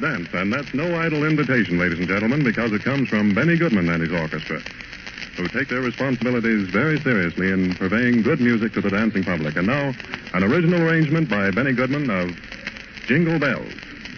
dance, and that's no idle invitation, ladies and gentlemen, because it comes from Benny Goodman and his orchestra, who take their responsibilities very seriously in purveying good music to the dancing public. And now, an original arrangement by Benny Goodman of Jingle Bells.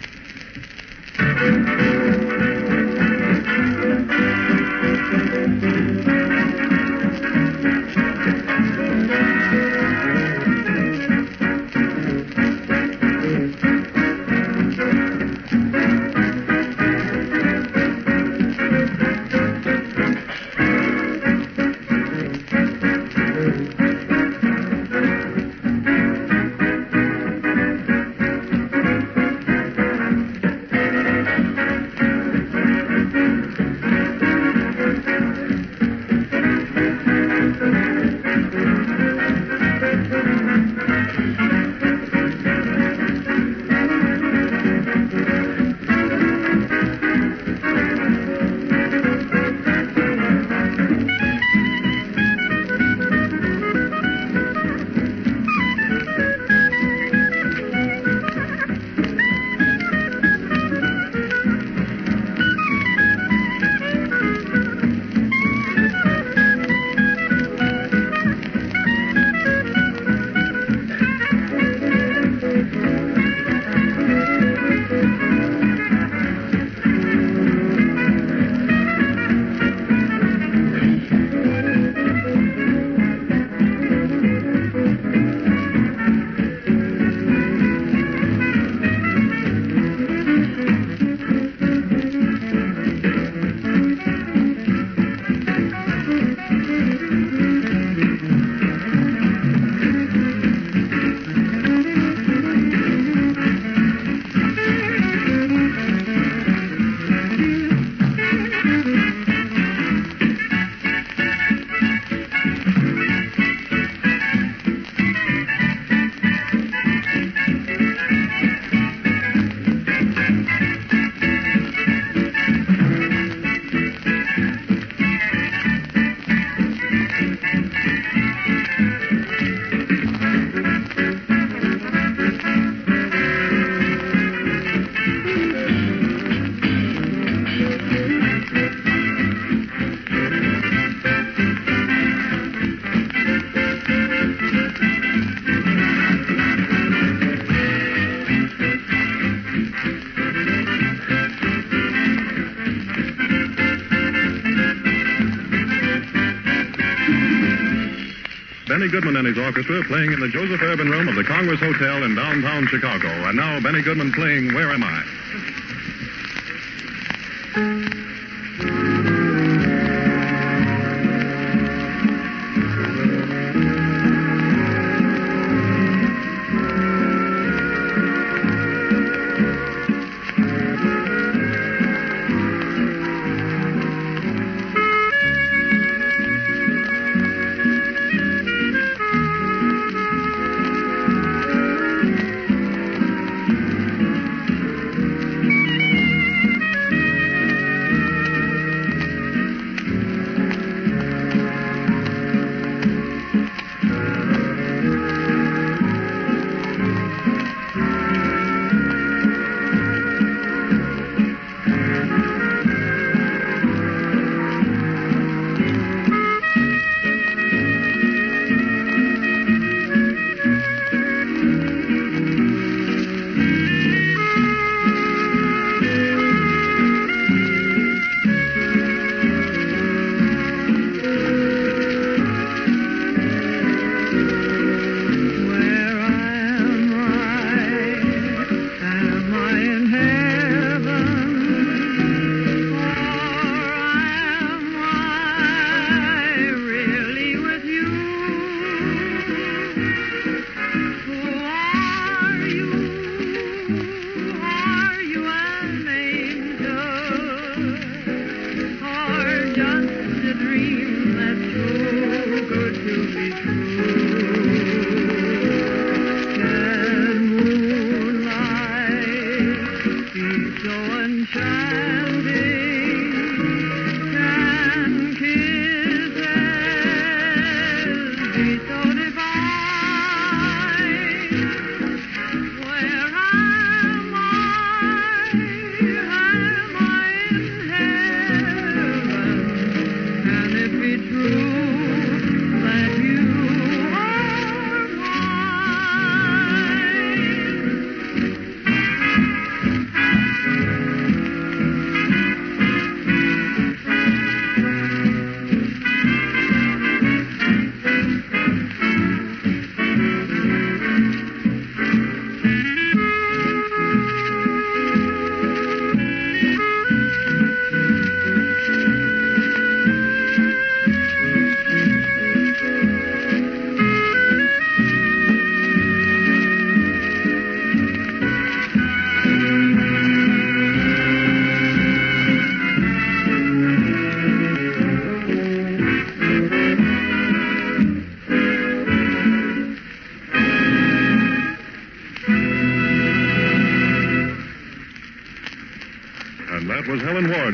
Benny Goodman and his orchestra playing in the Joseph Urban Room of the Congress Hotel in downtown Chicago. And now Benny Goodman playing Where Am I?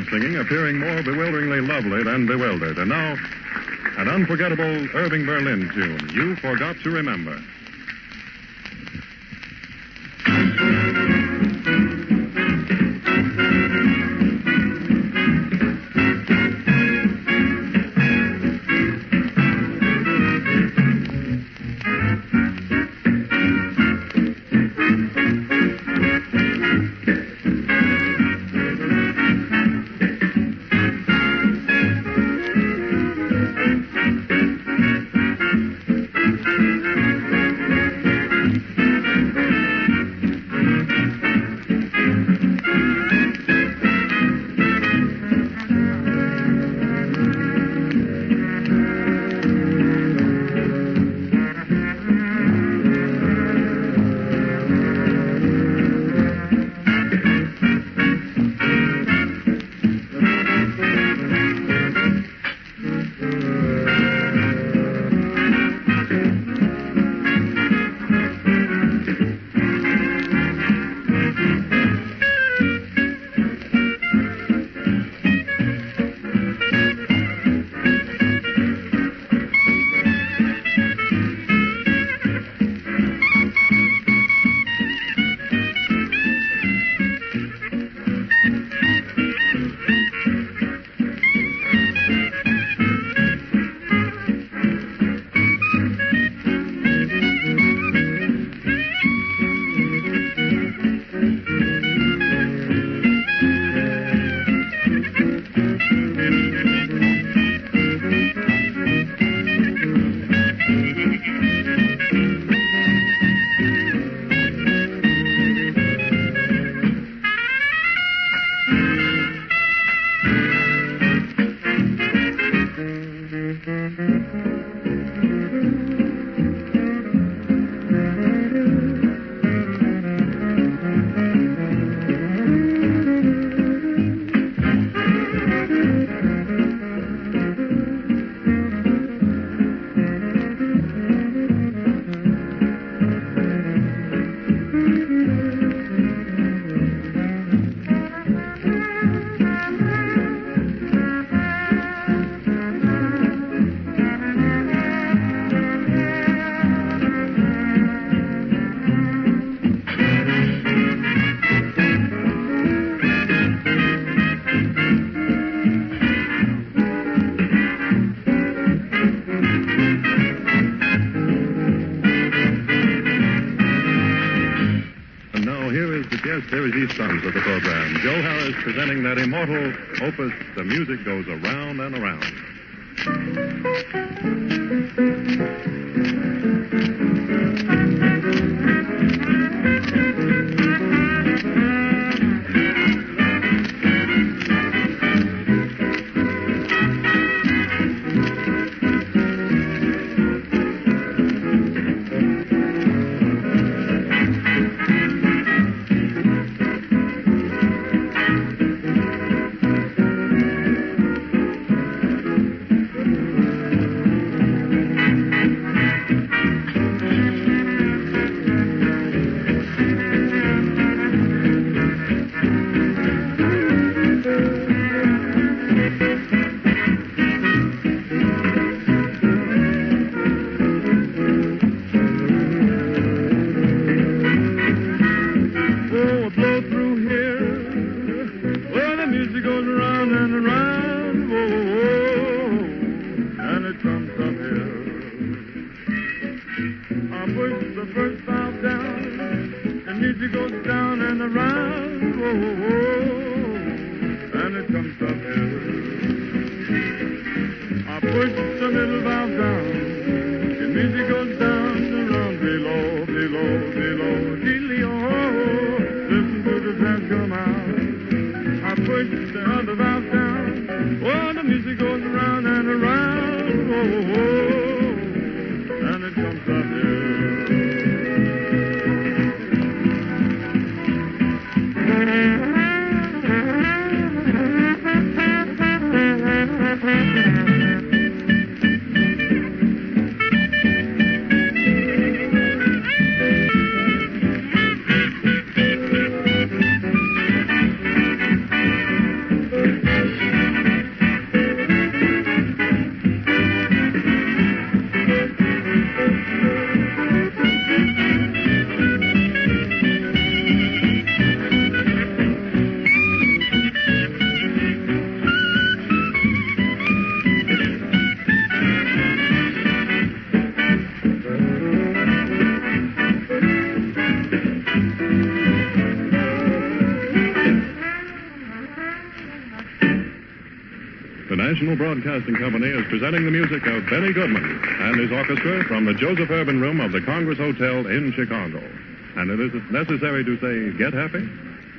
singing appearing more bewilderingly lovely than bewildered. And now, an unforgettable Irving Berlin tune, You Forgot to Remember. Series E sons of the program. Joe Harris presenting that immortal opus, The Music Goes Around and Around. National Broadcasting Company is presenting the music of Benny Goodman and his orchestra from the Joseph Urban Room of the Congress Hotel in Chicago. And it is necessary to say, get happy?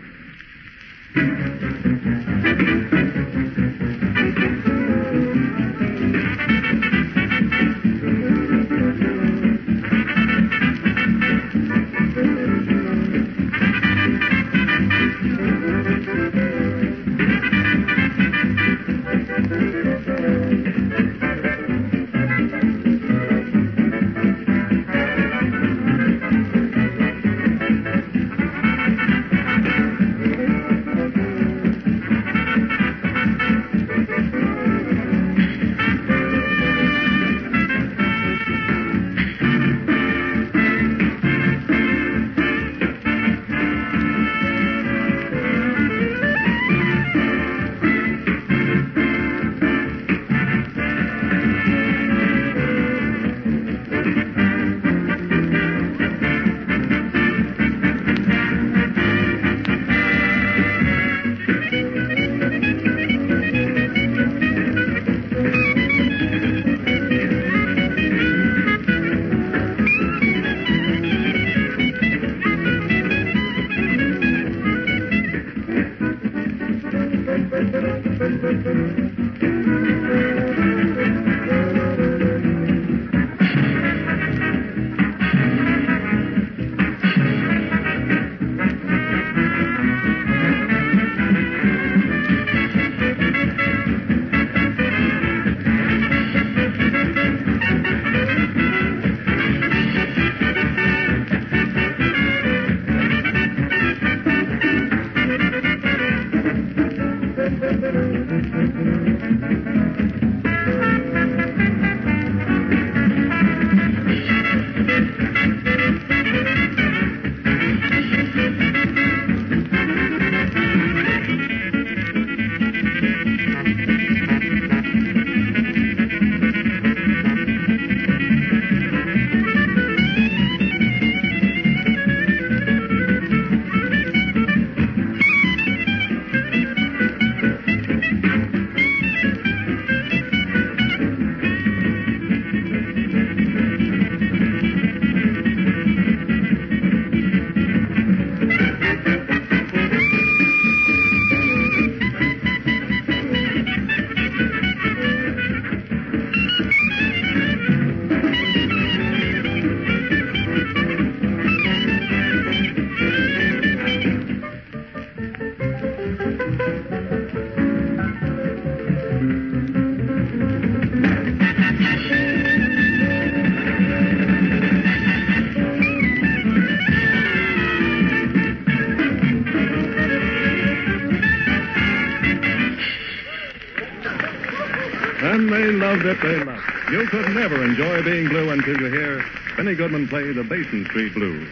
And they loved it, they loved it. You could never enjoy being blue until you hear Benny Goodman play the Basin Street Blues.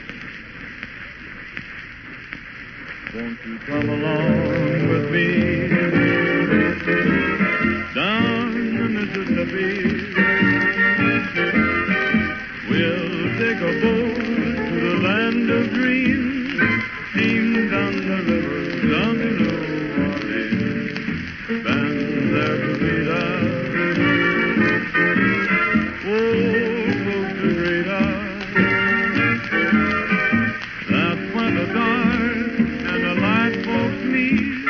Won't you come along with me down the Mississippi? We'll take a boat to the land of dreams, steam down the river, down to New Orleans, band there to meet us. Oh, folks to greet us. That's when the dark and the light folks meet.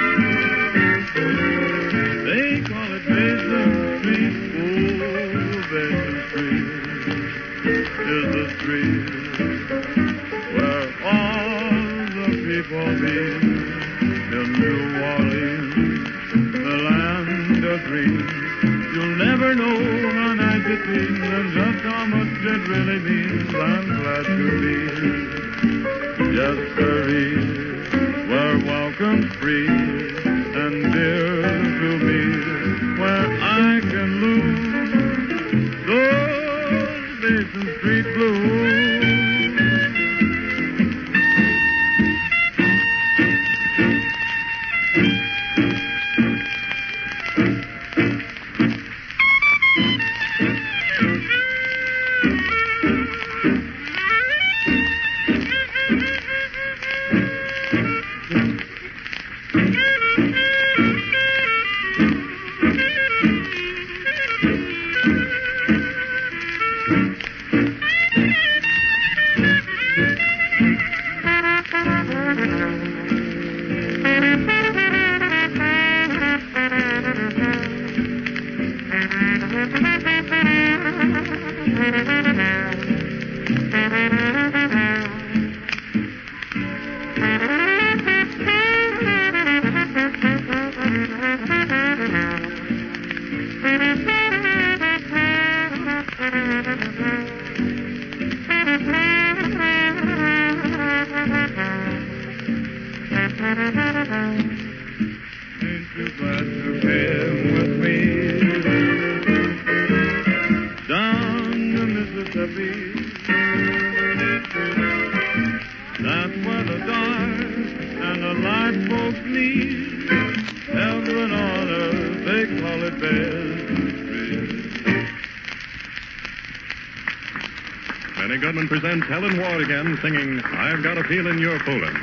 They call it Basin Street. Oh, Basin Street is the street where all the people meet. In New Orleans, the land of dreams. You'll never know how nice it seems and just how much it really means. I'm glad to be. Yes, sirree, where welcome's free and dear to me, where I can lose those Basin Street blues. Ain't you glad you came with me down the Mississippi? That's where the dark and the light folks meet. Heaven on earth, they call it Pleasant Street. Benny Goodman presents Helen Ward again, singing I've Got a Feeling You're Foolin'.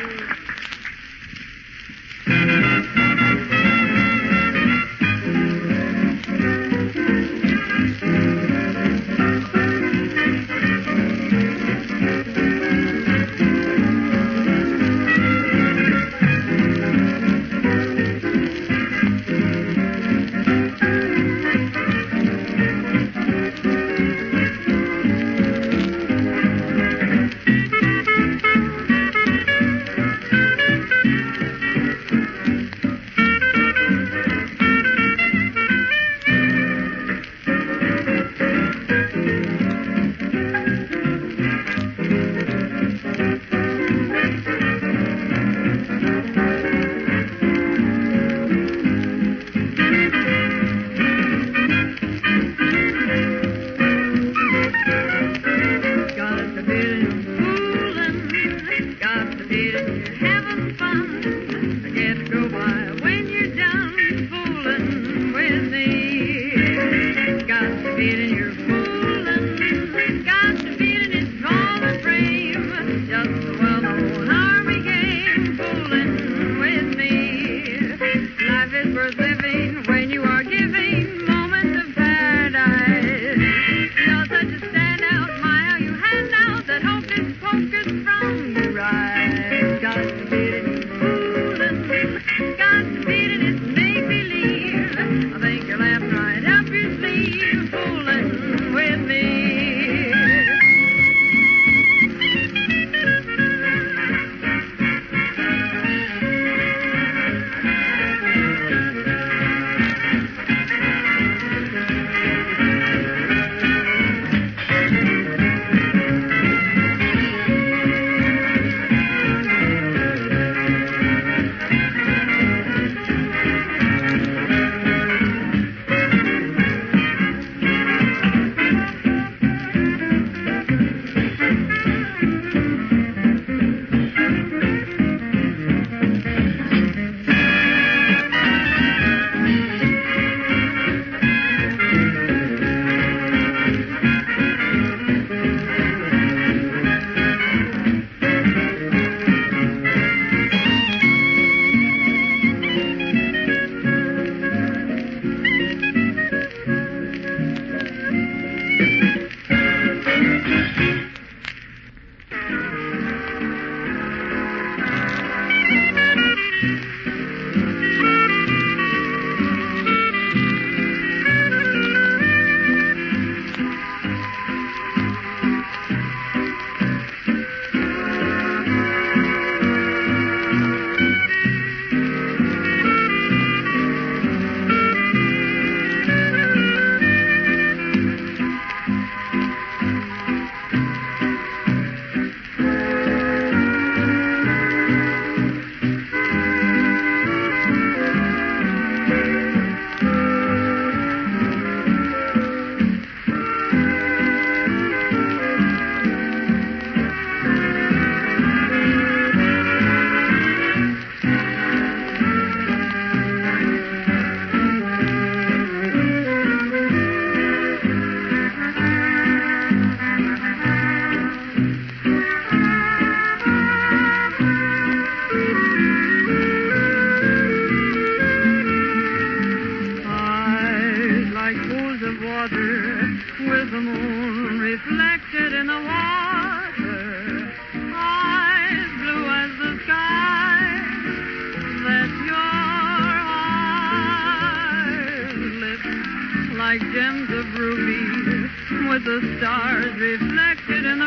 like gems of ruby, with the stars reflected in the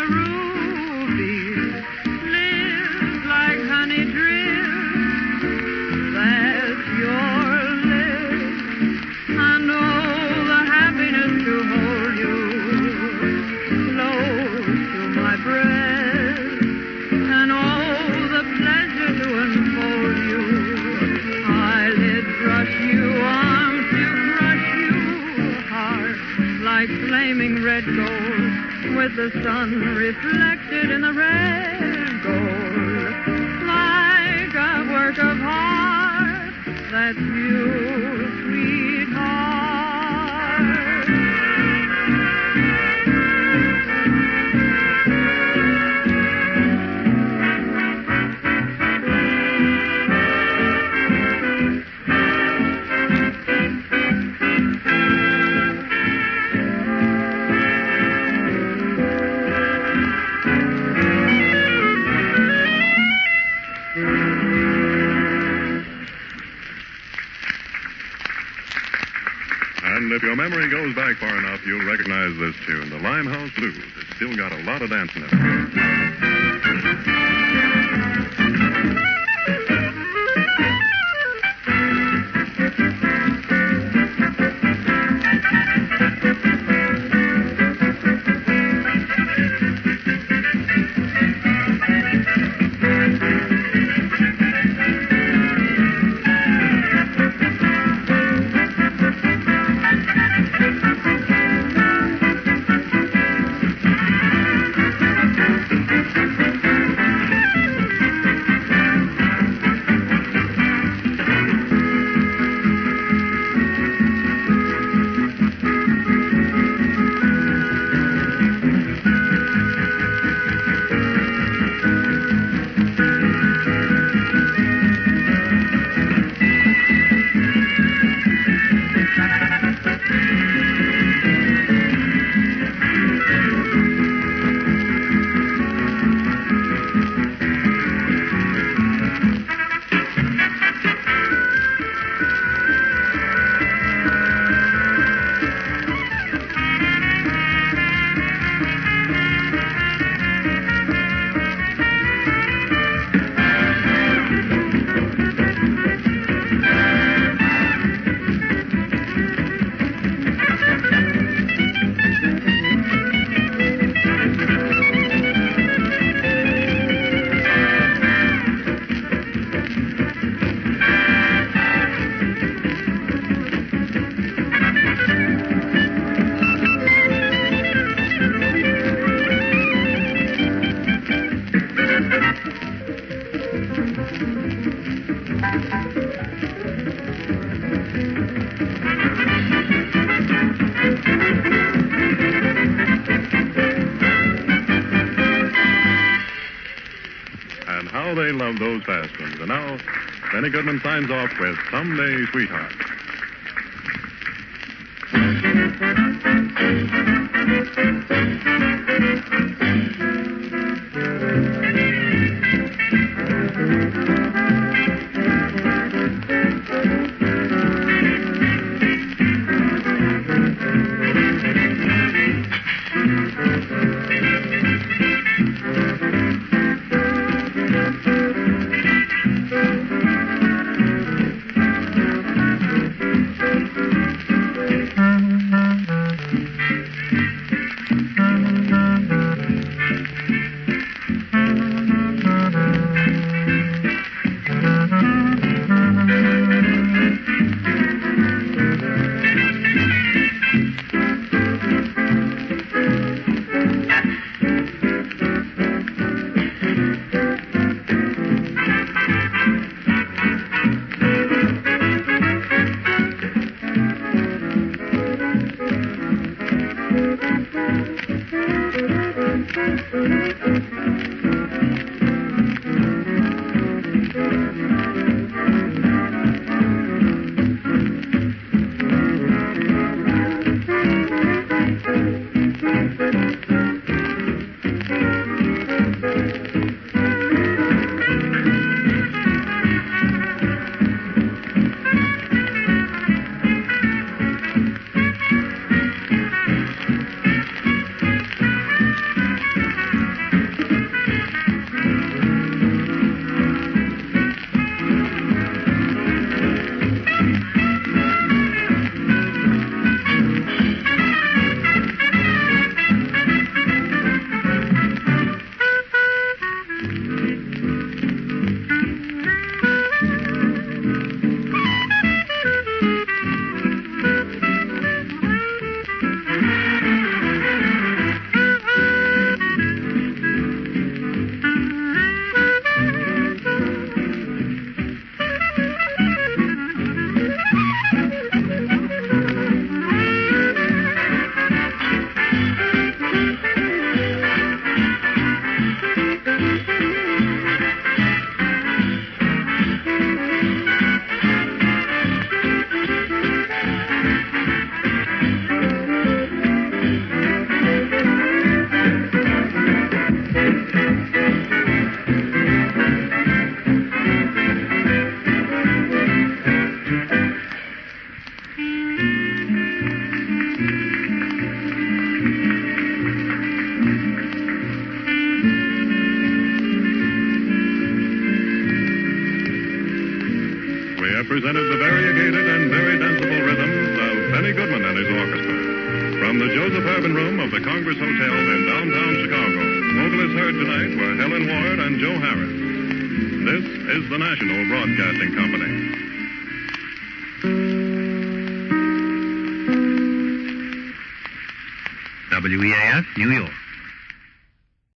rubies. Lips like honey drips, that's your lips. And oh, the happiness to hold you close to my breast. And oh, the pleasure to unfold red gold, with the sun reflected in the red gold, like a work of art. That's you, sweetheart. And if your memory goes back far enough, you'll recognize this tune, the Limehouse Blues. It's still got a lot of dancing in it. And how they love those fast ones. And now, Benny Goodman signs off with Someday, Sweetheart. presented the variegated and very danceable rhythms of Benny Goodman and his orchestra. From the Joseph Urban Room of the Congress Hotel in downtown Chicago, vocalists heard tonight were Helen Ward and Joe Harris. This is the National Broadcasting Company. WEAF, New York.